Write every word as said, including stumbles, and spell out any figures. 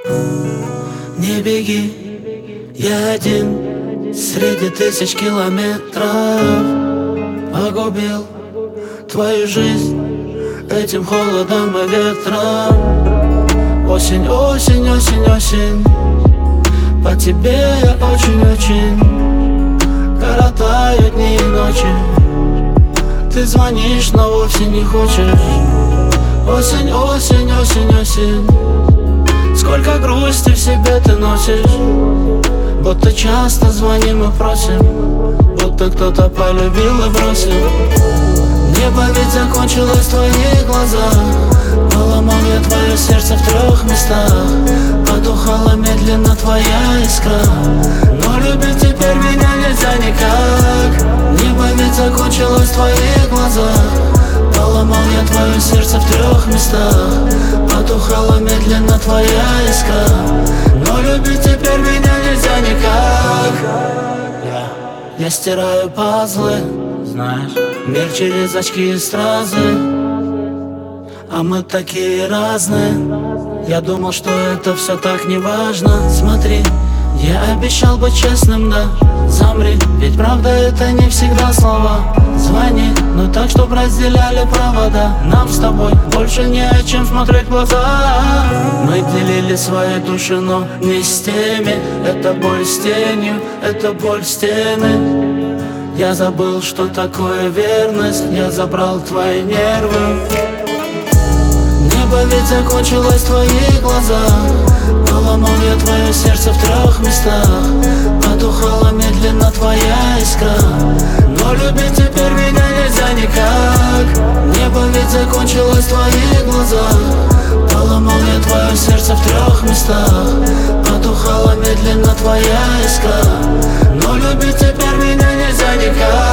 Не беги, я один среди тысяч километров. Погубил твою жизнь этим холодом и ветром. Осень, осень, осень, осень, по тебе я очень-очень коротаю дни и ночи. Ты звонишь, но вовсе не хочешь. Осень, осень, осень, осень, сколько грусти в себе ты носишь. Будто часто звоним и просим, будто кто-то полюбил и бросил. Небо ведь закончилось в твоих глазах. Поломал я твое сердце в трех местах. Потухала медленно твоя искра, но любить теперь меня нельзя никак. Небо ведь закончилось в твоих глазах. Поломал я твое сердце в трех местах. Потухала медленно твоя искра, но любить теперь меня нельзя никак. Я, я стираю пазлы, знаешь, мир через очки и стразы. А мы такие разные. Я думал, что это все так не важно. Смотри, я обещал быть честным, да. Замри, ведь правда это не всегда слова. Звони, но так, чтоб разделяли провода. Нам с тобой больше не о чем смотреть в глаза. Мы делили свои души, но не с теми. Это боль с тенью, это боль стены. Я забыл, что такое верность. Я забрал твои нервы. Небо ведь закончилось в твоих глазах. Поломал я твое сердце в трех местах. Потухала медленно твоя искра, но любить теперь меня нельзя никак. Небо ведь закончилось в твоих глазах. Поломал я твое сердце в трех местах. Потухала медленно твоя искра, но любить теперь меня нельзя никак.